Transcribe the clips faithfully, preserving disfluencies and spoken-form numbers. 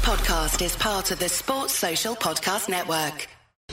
podcast is part of the Sports Social Podcast Network.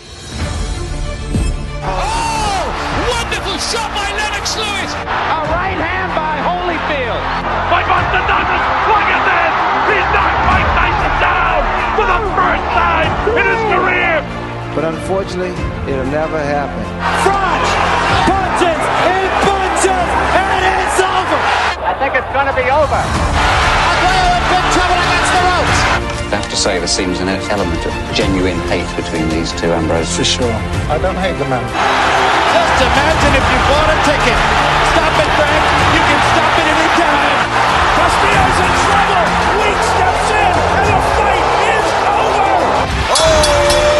Oh! Wonderful shot by Lennox Lewis! A right hand by Holyfield. By Buster Douglas! Look at this! He's knocked Mike Tyson down for the first time in his career! But unfortunately, it'll never happen. Front! Punches! He punches! And it's over! I think it's going to be over. Aguero in big trouble against the ropes. I have to say there seems an element of genuine hate between these two, Ambrose. For sure. I don't hate the man. Just imagine if you bought a ticket. Stop it, Frank. You can stop it any time. Castillo's in trouble. Weak steps in, and the fight is over. Oh!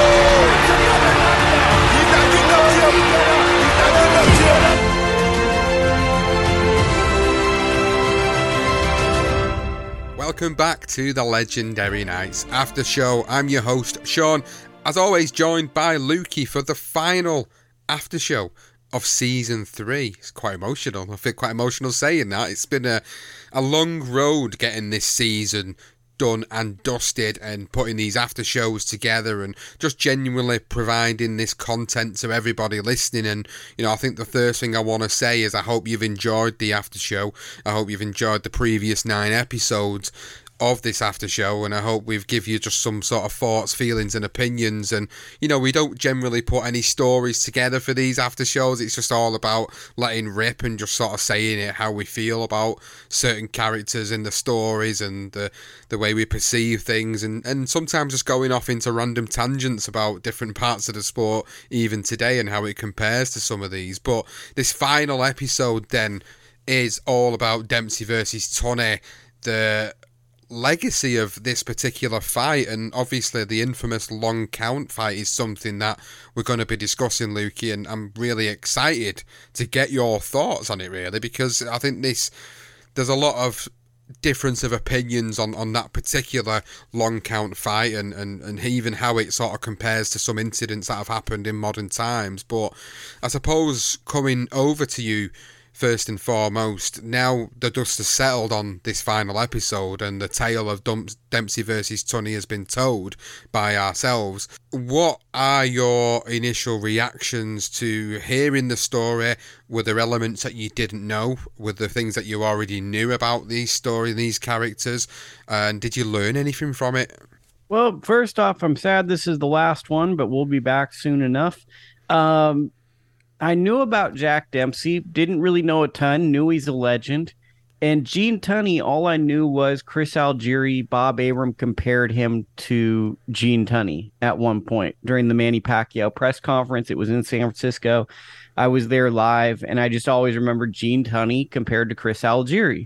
Welcome back to the Legendary Nights After Show. I'm your host, Sean, as always joined by Lukey for the final after show of season three. It's quite emotional. I feel quite emotional saying that. It's been a, a long road getting this season done and dusted and putting these after shows together and just genuinely providing this content to everybody listening. And you know, I think the first thing I want to say is I hope you've enjoyed the after show. I hope you've enjoyed the previous nine episodes of this after show, and I hope we've give you just some sort of thoughts, feelings and opinions. And you know, we don't generally put any stories together for these after shows. It's just all about letting rip and just sort of saying it how we feel about certain characters in the stories and the the way we perceive things, and and sometimes just going off into random tangents about different parts of the sport even today and how it compares to some of these. But this final episode then is all about Dempsey versus Tunney, the legacy of this particular fight, and obviously the infamous long count fight is something that we're going to be discussing, Lukey, and I'm really excited to get your thoughts on it, really, because I think this there's a lot of difference of opinions on, on that particular long count fight and, and, and even how it sort of compares to some incidents that have happened in modern times. But I suppose coming over to you first and foremost, now the dust has settled on this final episode and the tale of Dempsey versus Tunney has been told by ourselves. What are your initial reactions to hearing the story? Were there elements that you didn't know? Were there things that you already knew about these story, these characters? And did you learn anything from it? Well, first off, I'm sad this is the last one, but we'll be back soon enough. Um... I knew about Jack Dempsey, didn't really know a ton, knew he's a legend. And Gene Tunney, all I knew was Chris Algieri, Bob Arum compared him to Gene Tunney at one point during the Manny Pacquiao press conference. It was in San Francisco. I was there live, and I just always remember Gene Tunney compared to Chris Algieri.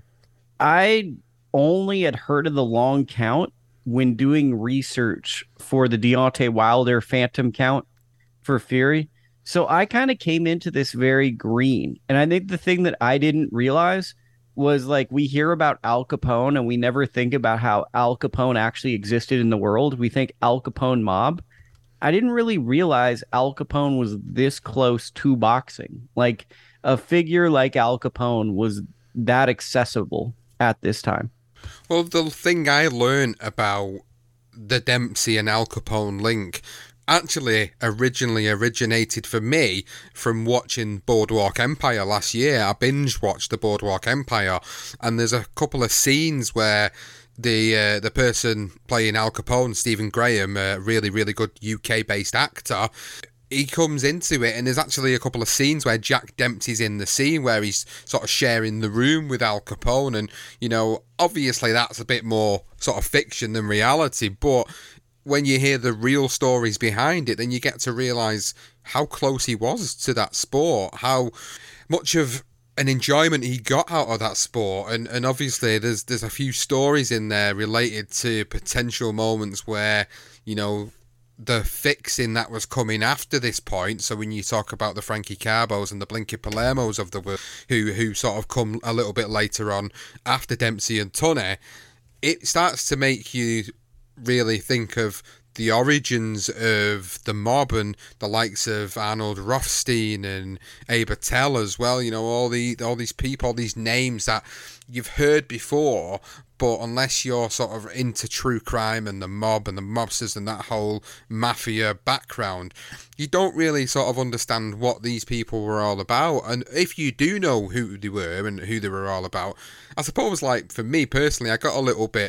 I only had heard of the long count when doing research for the Deontay Wilder Phantom count for Fury. So I kind of came into this very green. And I think the thing that I didn't realize was, like, we hear about Al Capone and we never think about how Al Capone actually existed in the world. We think Al Capone mob. I didn't really realize Al Capone was this close to boxing. Like, a figure like Al Capone was that accessible at this time. Well, the thing I learned about the Dempsey and Al Capone link actually originally originated for me from watching Boardwalk Empire last year. I binge watched the Boardwalk Empire, and there's a couple of scenes where the uh, the person playing Al Capone, Stephen Graham, a really, really good U K-based actor, he comes into it, and there's actually a couple of scenes where Jack Dempsey's in the scene where he's sort of sharing the room with Al Capone, and, you know, obviously that's a bit more sort of fiction than reality, but when you hear the real stories behind it, then you get to realise how close he was to that sport, how much of an enjoyment he got out of that sport. And, and obviously there's there's a few stories in there related to potential moments where, you know, the fixing that was coming after this point. So when you talk about the Frankie Carbos and the Blinky Palermos of the world, who, who sort of come a little bit later on after Dempsey and Tunney, it starts to make you really think of the origins of the mob and the likes of Arnold Rothstein and Abe Attell as well. You know, all the all these people, all these names that you've heard before, but unless you're sort of into true crime and the mob and the mobsters and that whole mafia background, you don't really sort of understand what these people were all about. And if you do know who they were and who they were all about, I suppose, like, for me personally, I got a little bit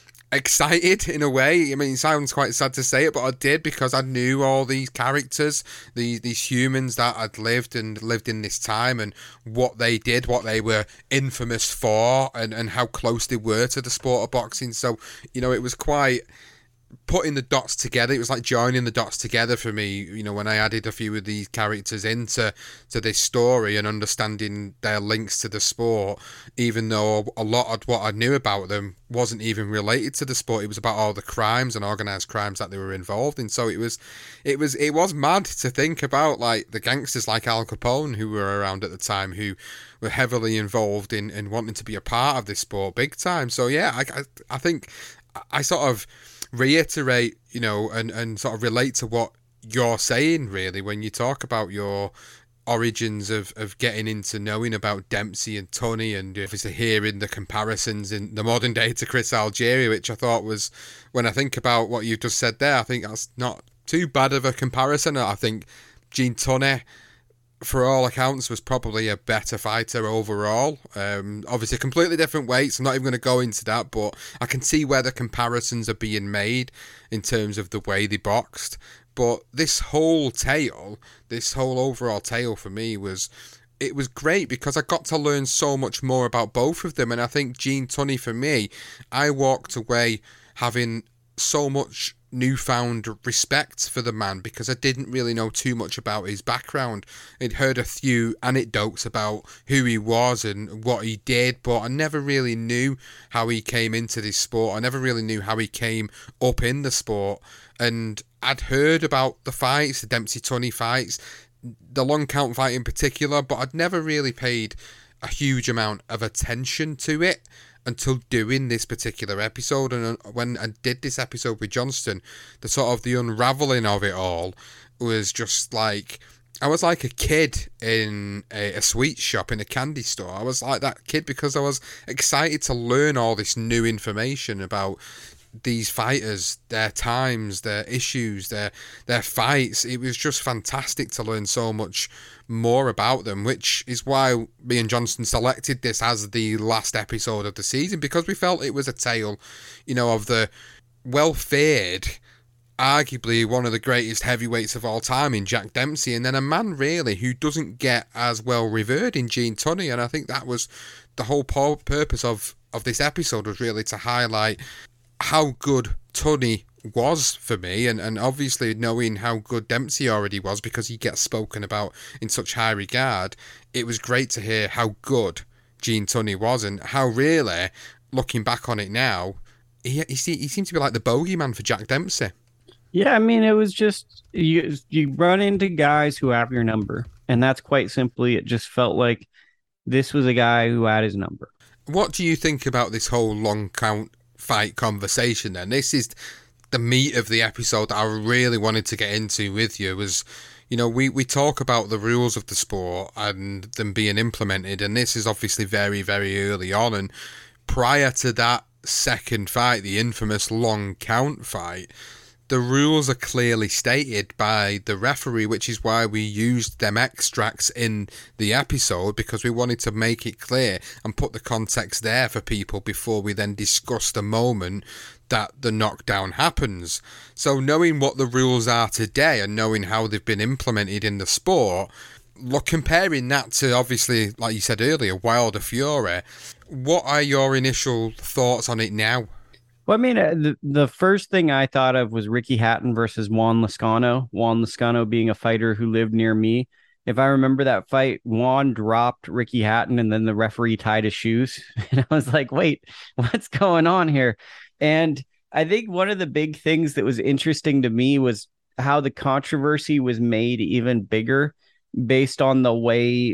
excited in a way. I mean, it sounds quite sad to say it, but I did, because I knew all these characters, these these humans that had lived and lived in this time, and what they did, what they were infamous for, and, and how close they were to the sport of boxing. So, you know, it was quite putting the dots together. It was like joining the dots together for me, you know, when I added a few of these characters into to this story and understanding their links to the sport, even though a lot of what I knew about them wasn't even related to the sport. It was about all the crimes and organized crimes that they were involved in. So it was it was it was mad to think about, like, the gangsters like Al Capone who were around at the time, who were heavily involved in, in wanting to be a part of this sport big time. So yeah, I, I, I think I sort of reiterate, you know, and, and sort of relate to what you're saying, really, when you talk about your origins of, of getting into knowing about Dempsey and Tunney, and obviously hearing the comparisons in the modern day to Chris Algieri, which I thought was, when I think about what you've just said there, I think that's not too bad of a comparison. I think Gene Tunney, for all accounts, was probably a better fighter overall. Um, obviously, completely different weights. I'm not even going to go into that, but I can see where the comparisons are being made in terms of the way they boxed. But this whole tale, this whole overall tale for me was, it was great because I got to learn so much more about both of them. And I think Gene Tunney, for me, I walked away having so much newfound respect for the man, because I didn't really know too much about his background. I'd heard a few anecdotes about who he was and what he did, but I never really knew how he came into this sport. I never really knew how he came up in the sport. And I'd heard about the fights, the Dempsey Tunney fights, the long count fight in particular, but I'd never really paid a huge amount of attention to it until doing this particular episode. And when I did this episode with Johnston, the sort of the unraveling of it all was just like, I was like a kid in a, a sweet shop in a candy store. I was like that kid because I was excited to learn all this new information about these fighters, their times, their issues, their their fights. It was just fantastic to learn so much more about them, which is why me and Johnston selected this as the last episode of the season, because we felt it was a tale, you know, of the well-feared, arguably one of the greatest heavyweights of all time in Jack Dempsey, and then a man really who doesn't get as well revered in Gene Tunney. And I think that was the whole purpose of of this episode, was really to highlight how good Tunney was for me, and, and obviously knowing how good Dempsey already was because he gets spoken about in such high regard. It was great to hear how good Gene Tunney was, and how really, looking back on it now, he he, he seemed to be like the bogeyman for Jack Dempsey. Yeah, I mean, it was just, you you run into guys who have your number, and that's quite simply, it just felt like this was a guy who had his number. What do you think about this whole long count fight conversation then? This is the meat of the episode that I really wanted to get into with you. Was, you know, we, we talk about the rules of the sport and them being implemented, and this is obviously very, very early on, and prior to that second fight, the infamous long count fight, the rules are clearly stated by the referee, which is why we used them extracts in the episode, because we wanted to make it clear and put the context there for people before we then discuss the moment that the knockdown happens. So knowing what the rules are today and knowing how they've been implemented in the sport, look, comparing that to, obviously, like you said earlier, Wilder Fury, what are your initial thoughts on it now? Well, I mean, uh, the, the first thing I thought of was Ricky Hatton versus Juan Lezcano. Juan Lezcano being a fighter who lived near me. If I remember that fight, Juan dropped Ricky Hatton and then the referee tied his shoes. And I was like, wait, what's going on here? And I think one of the big things that was interesting to me was how the controversy was made even bigger based on the way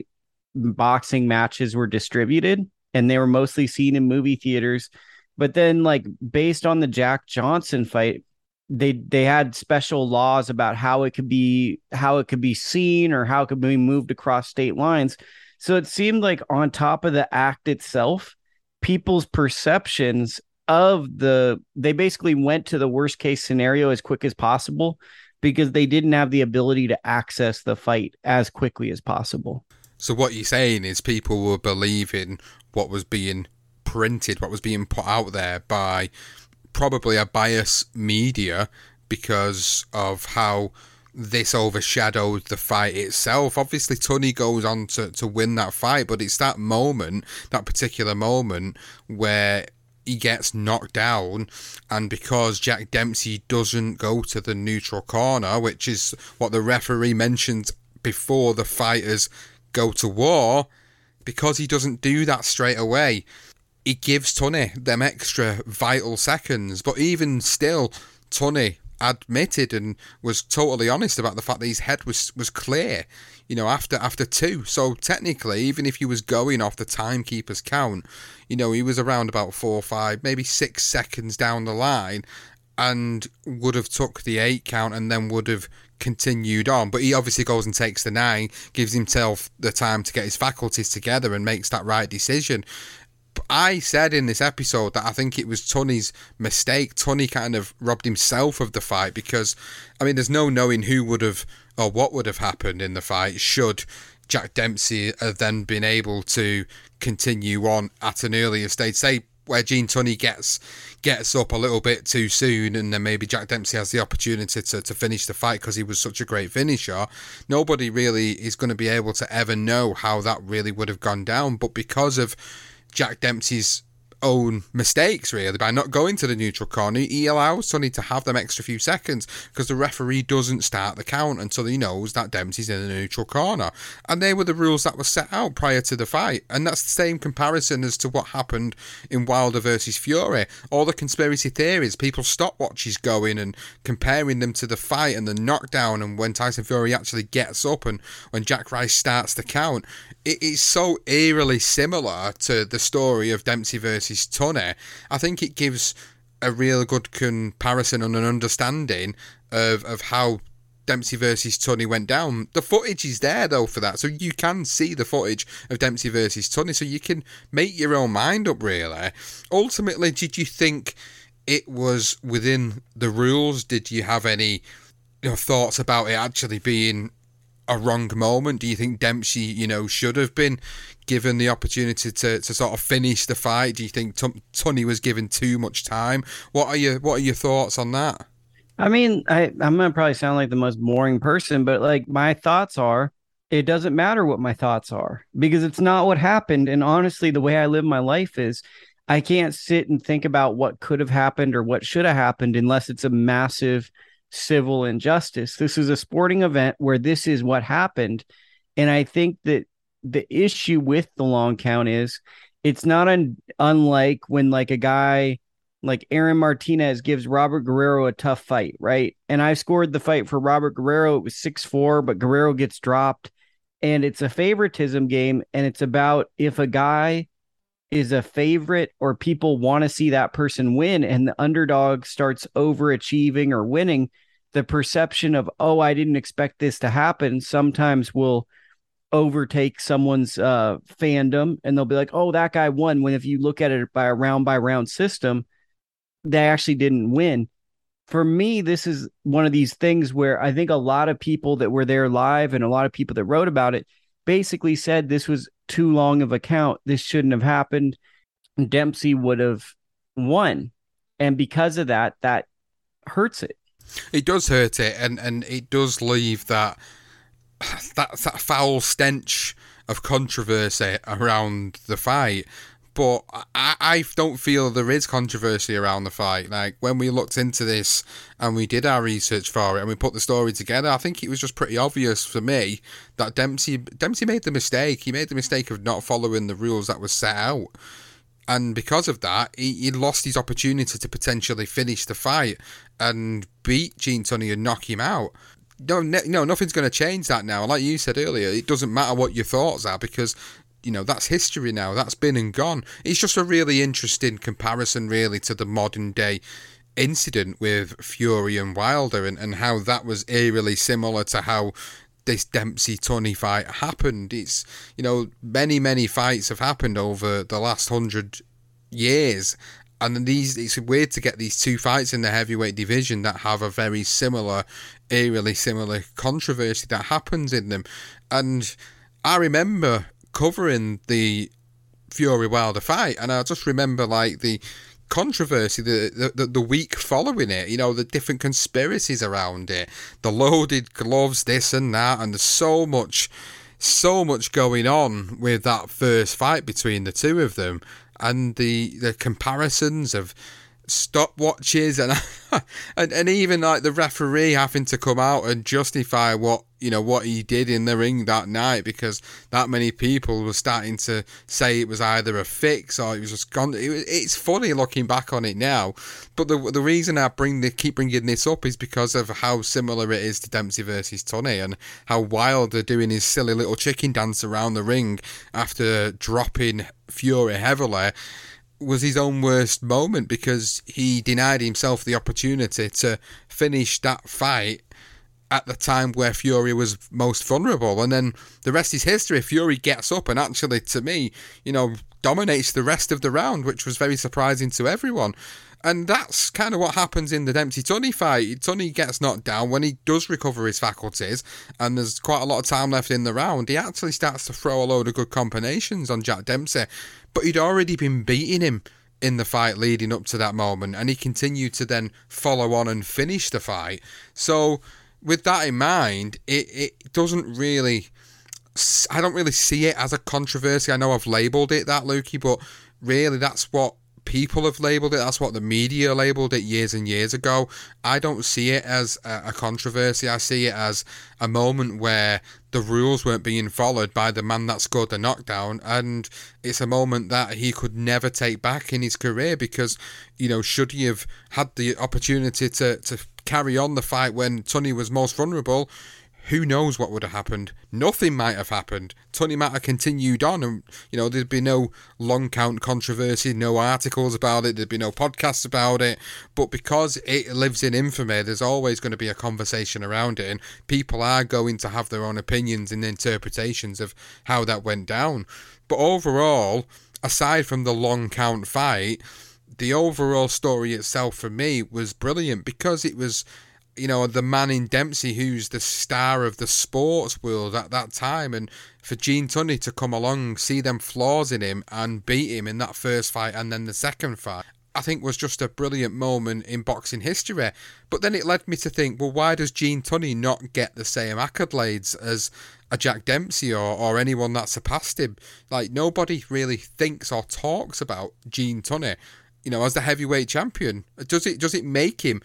boxing matches were distributed. And they were mostly seen in movie theaters. But then, like, based on the Jack Johnson fight, they they had special laws about how it could be how it could be seen or how it could be moved across state lines. So it seemed like on top of the act itself, people's perceptions of the, they basically went to the worst case scenario as quick as possible because they didn't have the ability to access the fight as quickly as possible. So what you're saying is people were believing what was being printed, what was being put out there by probably a biased media because of how this overshadowed the fight itself. Obviously, Tunney goes on to, to win that fight, but it's that moment, that particular moment where he gets knocked down, and because Jack Dempsey doesn't go to the neutral corner, which is what the referee mentioned before the fighters go to war, because he doesn't do that straight away, he gives Tunney them extra vital seconds. But even still, Tunney admitted and was totally honest about the fact that his head was was clear, you know, after after two. So technically, even if he was going off the timekeeper's count, you know, he was around about four, five, maybe six seconds down the line, and would have took the eight count and then would have continued on. But he obviously goes and takes the nine, gives himself the time to get his faculties together and makes that right decision. I said in this episode that I think it was Tunney's mistake. Tunney kind of robbed himself of the fight because, I mean, there's no knowing who would have or what would have happened in the fight should Jack Dempsey have then been able to continue on at an earlier stage. Say where Gene Tunney gets gets up a little bit too soon, and then maybe Jack Dempsey has the opportunity to, to finish the fight because he was such a great finisher. Nobody really is going to be able to ever know how that really would have gone down. But because of Jack Dempsey's own mistakes, really, by not going to the neutral corner, he allows Tunney to have them extra few seconds because the referee doesn't start the count until he knows that Dempsey's in the neutral corner. And they were the rules that were set out prior to the fight. And that's the same comparison as to what happened in Wilder versus Fury. All the conspiracy theories, people stopwatches going and comparing them to the fight and the knockdown, and when Tyson Fury actually gets up and when Jack Rice starts the count, it is so eerily similar to the story of Dempsey versus Tunney. I think it gives a real good comparison and an understanding of, of how Dempsey versus Tunney went down. The footage is there though for that, so you can see the footage of Dempsey versus Tunney, so you can make your own mind up really. Ultimately, did you think it was within the rules? Did you have any, you know, thoughts about it actually being a wrong moment? Do you think Dempsey, you know, should have been given the opportunity to, to sort of finish the fight? Do you think T- Tunney was given too much time? What are your What are your thoughts on that? I mean, I, I'm gonna probably sound like the most boring person, but like my thoughts are, it doesn't matter what my thoughts are because it's not what happened. And honestly, the way I live my life is I can't sit and think about what could have happened or what should have happened unless it's a massive civil injustice. This is a sporting event where this is what happened. And I think that the issue with the long count is it's not un- unlike when like a guy like Aaron Martinez gives Robert Guerrero a tough fight, right? And I scored the fight for Robert Guerrero. It was six four, but Guerrero gets dropped. And it's a favoritism game. And it's about if a guy is a favorite or people want to see that person win and the underdog starts overachieving or winning, the perception of, oh, I didn't expect this to happen, sometimes will overtake someone's uh, fandom, and they'll be like, oh, that guy won, when if you look at it by a round by round system, they actually didn't win. For me, this is one of these things where I think a lot of people that were there live and a lot of people that wrote about it basically said this was too long of a count. This shouldn't have happened. Dempsey would have won. And because of that, that hurts it. It does hurt it, and, and it does leave that, that that foul stench of controversy around the fight. But I, I don't feel there is controversy around the fight. Like, when we looked into this and we did our research for it and we put the story together, I think it was just pretty obvious for me that Dempsey Dempsey made the mistake. He made the mistake of not following the rules that was set out. And because of that, he, he lost his opportunity to potentially finish the fight and beat Gene Tunney and knock him out. No, no, nothing's going to change that now. Like you said earlier, it doesn't matter what your thoughts are because, you know, that's history now. That's been and gone. It's just a really interesting comparison, really, to the modern day incident with Fury and Wilder, and, and how that was eerily similar to how this Dempsey-Tunney fight happened. It's, you know, many, many fights have happened over the last hundred years. And these, it's weird to get these two fights in the heavyweight division that have a very similar, eerily similar controversy that happens in them. And I remember covering the Fury Wilder fight, and I just remember like the controversy the, the the week following it, you know, the different conspiracies around it, the loaded gloves, this and that, and there's so much, so much going on with that first fight between the two of them. And the the comparisons of stopwatches and, and and even like the referee having to come out and justify what you know what he did in the ring that night, because that many people were starting to say it was either a fix or it was just gone. It, it's funny looking back on it now, but the the reason I bring the keep bringing this up is because of how similar it is to Dempsey versus Tunney, and how Wilder doing his silly little chicken dance around the ring after dropping Fury heavily was his own worst moment, because he denied himself the opportunity to finish that fight at the time where Fury was most vulnerable. And then the rest is history. Fury gets up and actually, to me, you know, dominates the rest of the round, which was very surprising to everyone. And that's kind of what happens in the Dempsey-Tunney fight. Tunney gets knocked down. When he does recover his faculties, and there's quite a lot of time left in the round, he actually starts to throw a load of good combinations on Jack Dempsey. But he'd already been beating him in the fight leading up to that moment, and he continued to then follow on and finish the fight. So with that in mind, it, it doesn't really... I don't really see it as a controversy. I know I've labelled it that, Lukey, but really that's what people have labelled it. That's what the media labelled it years and years ago. I don't see it as a, a controversy. I see it as a moment where the rules weren't being followed by the man that scored the knockdown, and it's a moment that he could never take back in his career, because, you know, should he have had the opportunity to, to carry on the fight when Tunney was most vulnerable, who knows what would have happened? Nothing might have happened. Tunney might have continued on, and you know there'd be no long count controversy, no articles about it, there'd be no podcasts about it. But because it lives in infamy, there's always going to be a conversation around it, and people are going to have their own opinions and interpretations of how that went down. But overall, aside from the long count fight, the overall story itself for me was brilliant, because it was, you know, the man in Dempsey who's the star of the sports world at that time, and for Gene Tunney to come along, see them flaws in him and beat him in that first fight and then the second fight, I think was just a brilliant moment in boxing history. But then it led me to think, well, why does Gene Tunney not get the same accolades as a Jack Dempsey or, or anyone that surpassed him? Like, nobody really thinks or talks about Gene Tunney, you know, as the heavyweight champion. Does it, does it make him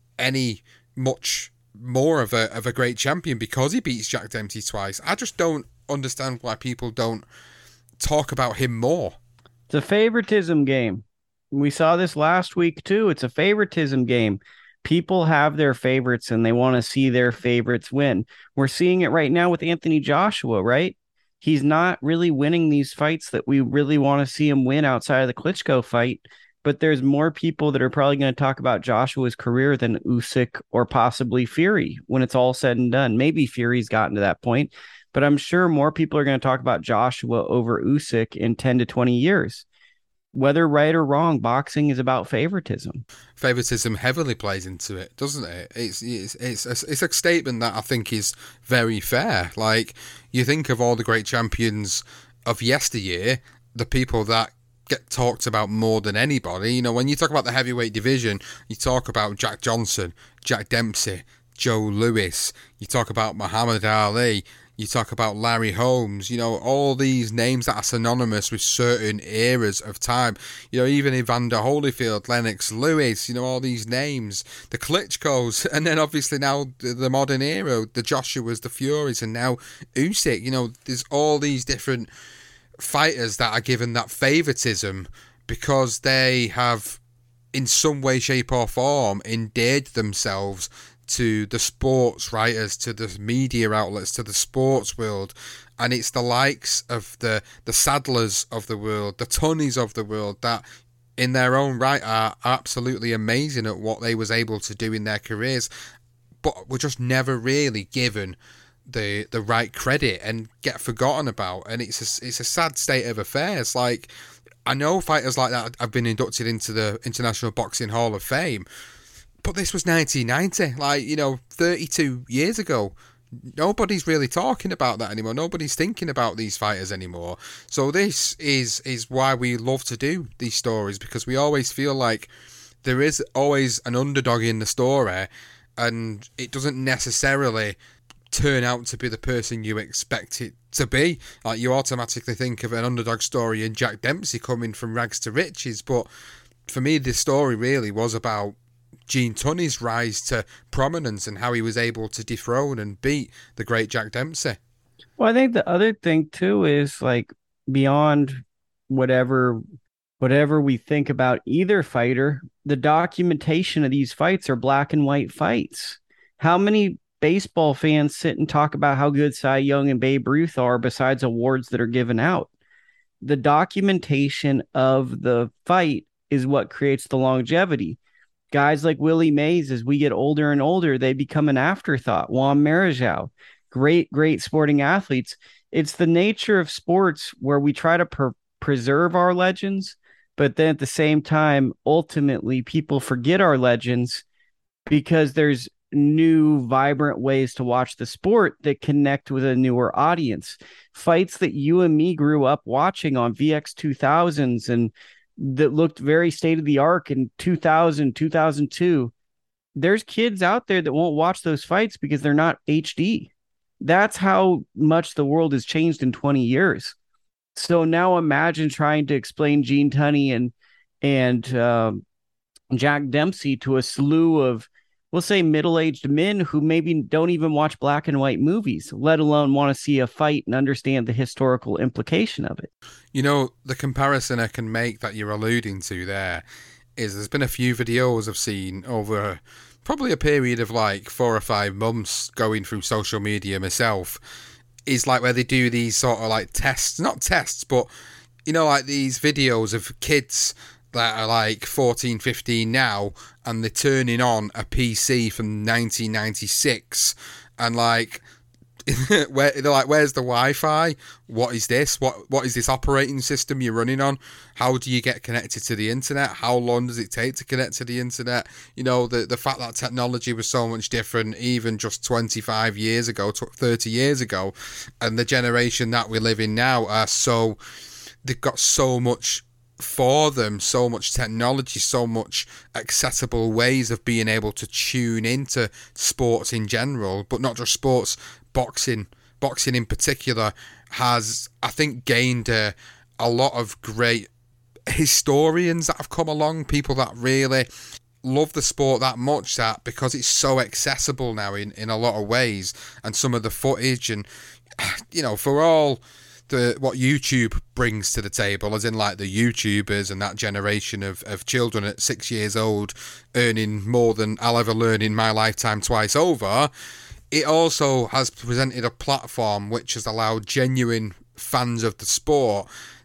any much more of a of a great champion because he beats Jack Dempsey twice? I just don't understand why people don't talk about him more. It's a favoritism game. We saw this last week too. It's a favoritism game. People have their favorites and they want to see their favorites win. We're seeing it right now with Anthony Joshua, right? He's not really winning these fights that we really want to see him win outside of the Klitschko fight. But there's more people that are probably going to talk about Joshua's career than Usyk or possibly Fury when it's all said and done. Maybe Fury's gotten to that point, but I'm sure more people are going to talk about Joshua over Usyk in ten to twenty years. Whether right or wrong, boxing is about favoritism. Favoritism heavily plays into it, doesn't it? It's it's it's a, it's a statement that I think is very fair. Like, you think of all the great champions of yesteryear, the people that get talked about more than anybody. You know, when you talk about the heavyweight division, you talk about Jack Johnson, Jack Dempsey, Joe Louis, you talk about Muhammad Ali, you talk about Larry Holmes, you know, all these names that are synonymous with certain eras of time. You know, even Evander Holyfield, Lennox Lewis, you know, all these names, the Klitschkos, and then obviously now the, the modern era, the Joshuas, the Furies, and now Usyk. You know, there's all these different fighters that are given that favoritism because they have in some way, shape or form endeared themselves to the sports writers, to the media outlets, to the sports world. And it's the likes of the the Sadlers of the world, the Tunneys of the world, that in their own right are absolutely amazing at what they was able to do in their careers, but were just never really given the the right credit and get forgotten about. And it's a, it's a sad state of affairs. Like, I know fighters like that have been inducted into the International Boxing Hall of Fame, but this was nineteen ninety, like, you know, thirty-two years ago. Nobody's really talking about that anymore. Nobody's thinking about these fighters anymore. So this is is why we love to do these stories, because we always feel like there is always an underdog in the story, and it doesn't necessarily turn out to be the person you expect it to be. Like, you automatically think of an underdog story in Jack Dempsey coming from rags to riches, but for me, this story really was about Gene Tunney's rise to prominence and how he was able to dethrone and beat the great Jack Dempsey. Well, I think the other thing too is, like, beyond whatever whatever we think about either fighter, the documentation of these fights are black and white fights. How many baseball fans sit and talk about how good Cy Young and Babe Ruth are besides awards that are given out? The documentation of the fight is what creates the longevity. Guys like Willie Mays, as we get older and older, they become an afterthought. Juan Marichal, great, great sporting athletes. It's the nature of sports where we try to per- preserve our legends, but then at the same time, ultimately, people forget our legends because there's new, vibrant ways to watch the sport that connect with a newer audience. Fights that you and me grew up watching on V X two thousands and that looked very state-of-the-art in two thousand, two thousand two. There's kids out there that won't watch those fights because they're not H D. That's how much the world has changed in twenty years. So now imagine trying to explain Gene Tunney and, and um, Jack Dempsey to a slew of, we'll say, middle-aged men who maybe don't even watch black and white movies, let alone want to see a fight and understand the historical implication of it. You know, the comparison I can make that you're alluding to there is there's been a few videos I've seen over probably a period of like four or five months going through social media myself, is like where they do these sort of like tests, not tests, but, you know, like these videos of kids that are like fourteen, fifteen now, and they're turning on a P C from nineteen ninety-six, and like, where they're like, where's the Wi-Fi? What is this? What what is this operating system you're running on? How do you get connected to the internet? How long does it take to connect to the internet? You know, the, the fact that technology was so much different even just twenty-five years ago, thirty years ago, and the generation that we live in now are so, they've got so much for them, so much technology, so much accessible ways of being able to tune into sports in general, but not just sports. Boxing, boxing in particular, has, I think, gained a, a lot of great historians that have come along, people that really love the sport that much, that because it's so accessible now in, in a lot of ways, and some of the footage, and, you know, for all the what YouTube brings to the table, as in like the YouTubers and that generation of, of children at six years old earning more than I'll ever learn in my lifetime twice over, it also has presented a platform which has allowed genuine fans of the sport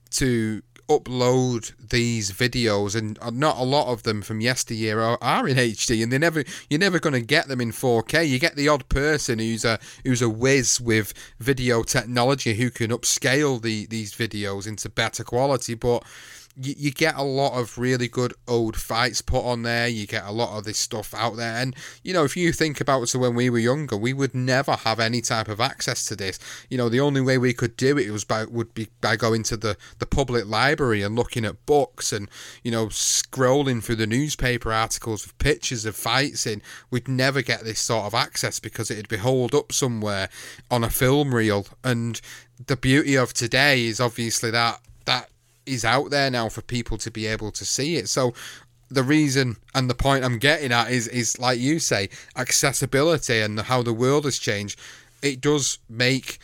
to upload these videos, and not a lot of them from yesteryear are, are in H D, and they never you're never going to get them in four K. You get the odd person who's a who's a whiz with video technology who can upscale the these videos into better quality, but you, you get a lot of really good old fights put on there. You get a lot of this stuff out there, and you know, if you think about so when we were younger, we would never have any type of access to this. You know, the only way we could do it was by would be by going to the the public library and looking at books, and you know, scrolling through the newspaper articles with pictures of fights in. We'd never get this sort of access because it'd be holed up somewhere on a film reel. And the beauty of today is obviously that that is out there now for people to be able to see it. So the reason and the point I'm getting at is, is like you say, accessibility and how the world has changed. It does make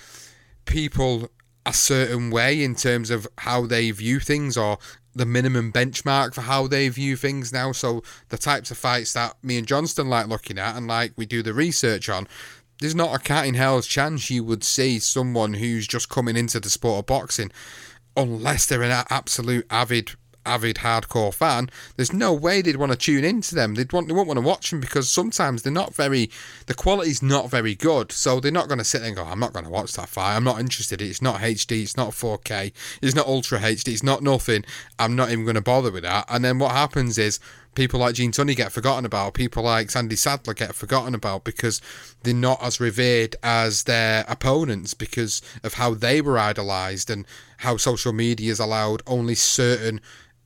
people a certain way in terms of how they view things, or the minimum benchmark for how they view things now. So the types of fights that me and Johnston like looking at and like we do the research on, there's not a cat in hell's chance you would see someone who's just coming into the sport of boxing, unless they're an absolute avid avid hardcore fan, there's no way they'd want to tune into them. They'd want, they won't want to watch them because sometimes they're not very, the quality's not very good. So they're not going to sit there and go, I'm not going to watch that fight. I'm not interested. It's not H D. It's not four K. It's not Ultra H D. It's not nothing. I'm not even going to bother with that. And then what happens is people like Gene Tunney get forgotten about. People like Sandy Sadler get forgotten about because they're not as revered as their opponents because of how they were idolised and how social media has allowed only certain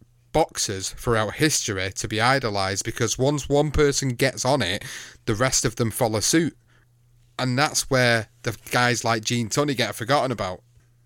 boxers throughout history to be idolised, because once one person gets on it, the rest of them follow suit. And that's where the guys like Gene Tunney get forgotten about.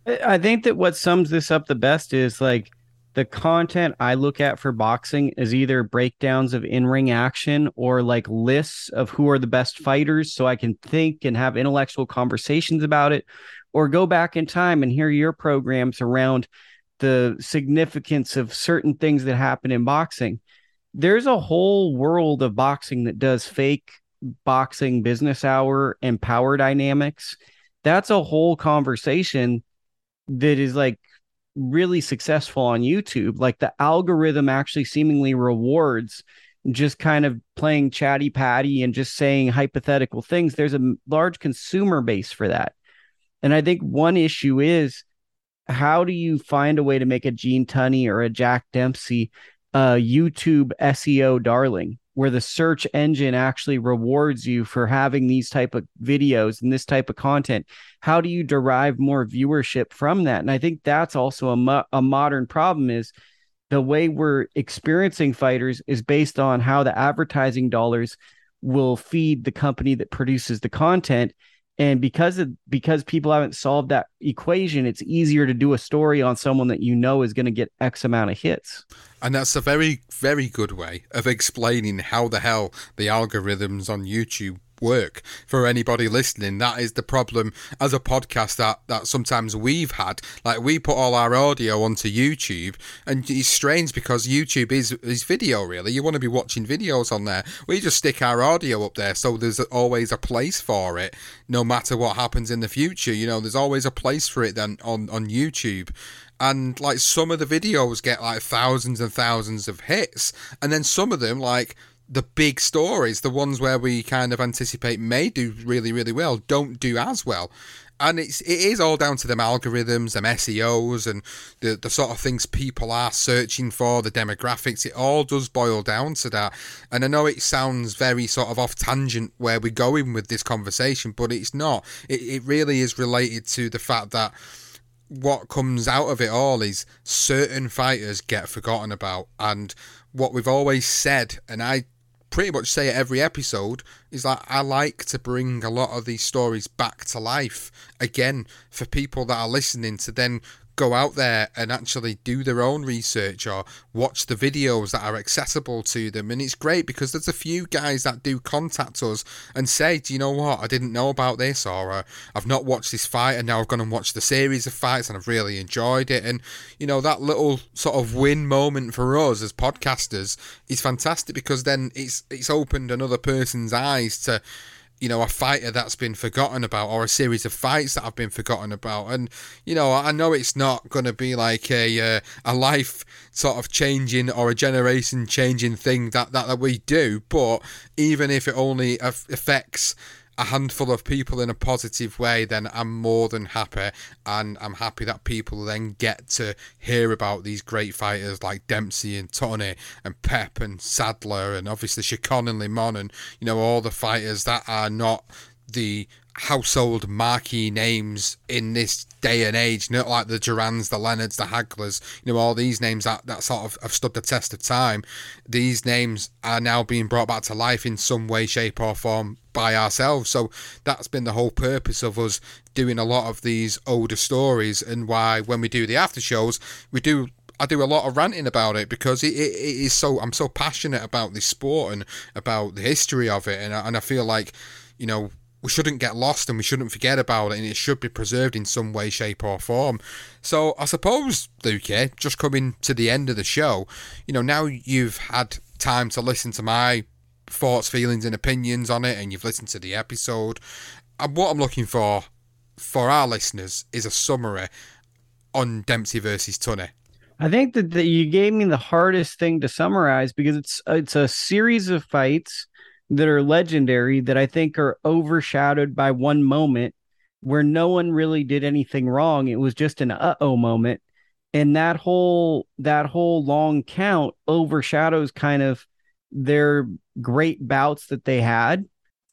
I think that what sums this up the best is like the content I look at for boxing is either breakdowns of in-ring action or like lists of who are the best fighters so I can think and have intellectual conversations about it, or go back in time and hear your programs around the significance of certain things that happen in boxing. There's a whole world of boxing that does fake boxing business hour and power dynamics. That's a whole conversation that is like really successful on YouTube. Like the algorithm actually seemingly rewards just kind of playing chatty patty and just saying hypothetical things. There's a large consumer base for that. And I think one issue is, how do you find a way to make a Gene Tunney or a Jack Dempsey uh, YouTube S E O darling, where the search engine actually rewards you for having these type of videos and this type of content? How do you derive more viewership from that? And I think that's also a, mo- a modern problem, is the way we're experiencing fighters is based on how the advertising dollars will feed the company that produces the content. And because of, because people haven't solved that equation, it's easier to do a story on someone that you know is going to get X amount of hits. And that's a very, very good way of explaining how the hell the algorithms on YouTube work for anybody listening. That is the problem as a podcast that that sometimes we've had. Like, we put all our audio onto YouTube, and it's strange because YouTube is is video, really. You want to be watching videos on there. We just stick our audio up there, so there's always a place for it, no matter what happens in the future. You know, there's always a place for it then on on YouTube. And like, some of the videos get like thousands and thousands of hits, and then some of them, like the big stories, the ones where we kind of anticipate may do really, really well, don't do as well. And it's it is all down to them algorithms, them S E Os, and the, the sort of things people are searching for, the demographics. It all does boil down to that. And I know it sounds very sort of off tangent where we're going with this conversation, but it's not. It, it really is related to the fact that what comes out of it all is certain fighters get forgotten about. And what we've always said, and I pretty much say it every episode, is that I like to bring a lot of these stories back to life again for people that are listening to then go out there and actually do their own research or watch the videos that are accessible to them. And it's great because there's a few guys that do contact us and say, do you know what, I didn't know about this, or uh, I've not watched this fight and now I've gone and watched the series of fights and I've really enjoyed it. And you know, that little sort of win moment for us as podcasters is fantastic, because then it's it's opened another person's eyes to, you know, a fighter that's been forgotten about, or a series of fights that have been forgotten about. And, you know, I know it's not going to be like a uh, a life sort of changing or a generation changing thing that, that, that we do, but even if it only affects a handful of people in a positive way, then I'm more than happy. And I'm happy that people then get to hear about these great fighters like Dempsey and Tunney and Pep and Sadler and obviously Chacon and Limon, and, you know, all the fighters that are not the household marquee names in this day and age, not like the Durans, the Leonards, the Haglers, you know, all these names that, that sort of have stood the test of time. These names are now being brought back to life in some way, shape or form by ourselves. So that's been the whole purpose of us doing a lot of these older stories, and why when we do the after shows, we do I do a lot of ranting about it, because it, it, it is so, I'm so passionate about this sport and about the history of it, and I, and I feel like, you know, we shouldn't get lost and we shouldn't forget about it, and it should be preserved in some way, shape or form. So I suppose, Lukey, just coming to the end of the show, you know, now you've had time to listen to my thoughts, feelings and opinions on it, and you've listened to the episode, and what I'm looking for for our listeners is a summary on Dempsey versus Tunney. I think that the, you gave me the hardest thing to summarize because it's it's a series of fights that are legendary that I think are overshadowed by one moment where no one really did anything wrong. It was just an uh-oh moment. And that whole that whole long count overshadows kind of their great bouts that they had.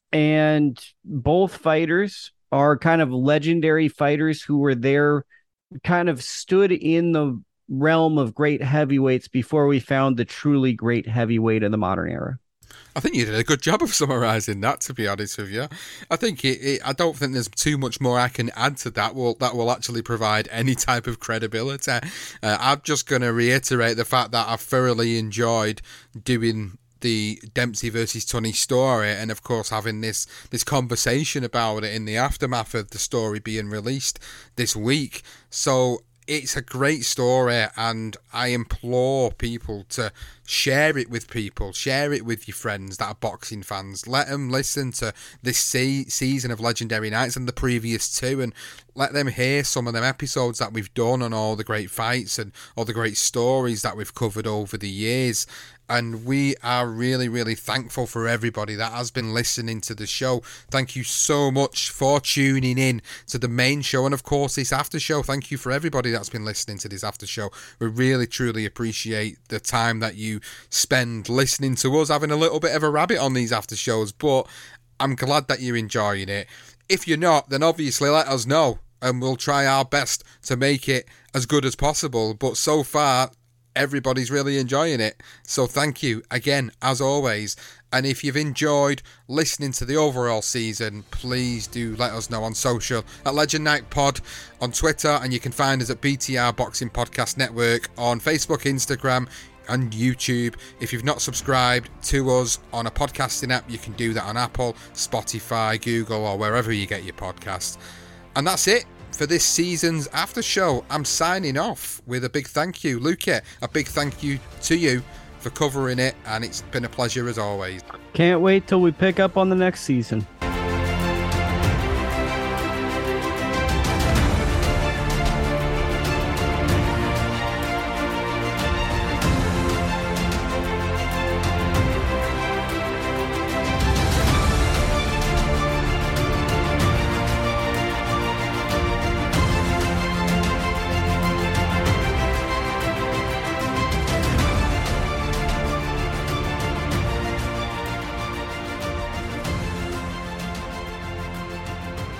And both fighters are kind of legendary fighters who were there, kind of stood in the realm of great heavyweights before we found the truly great heavyweight in the modern era. I think you did a good job of summarising that, to be honest with you. I think it, it, I don't think there's too much more I can add to that will that will actually provide any type of credibility. Uh, I'm just going to reiterate the fact that I've thoroughly enjoyed doing the Dempsey versus Tunney story, and of course having this this conversation about it in the aftermath of the story being released this week. So it's a great story, and I implore people to share it with people, share it with your friends that are boxing fans. Let them listen to this se- season of Legendary Nights and the previous two, and let them hear some of them episodes that we've done on all the great fights and all the great stories that we've covered over the years. And we are really, really thankful for everybody that has been listening to the show. Thank you so much for tuning in to the main show. And of course, this after show. Thank you for everybody that's been listening to this after show. We really, truly appreciate the time that you spend listening to us, having a little bit of a rabbit on these after shows. But I'm glad that you're enjoying it. If you're not, then obviously let us know, and we'll try our best to make it as good as possible. But so far, everybody's really enjoying it. So thank you again, as always. And if you've enjoyed listening to the overall season, please do let us know on social at Legend Night Pod on Twitter, and you can find us at B T R Boxing Podcast Network on Facebook, Instagram, and YouTube. If you've not subscribed to us on a podcasting app, you can do that on Apple, Spotify, Google, or wherever you get your podcasts. And that's it for this season's after show. I'm signing off with a big thank you, Luke. A big thank you to you for covering it, and it's been a pleasure as always. Can't wait till we pick up on the next season.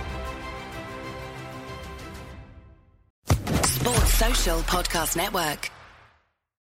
Social Podcast Network.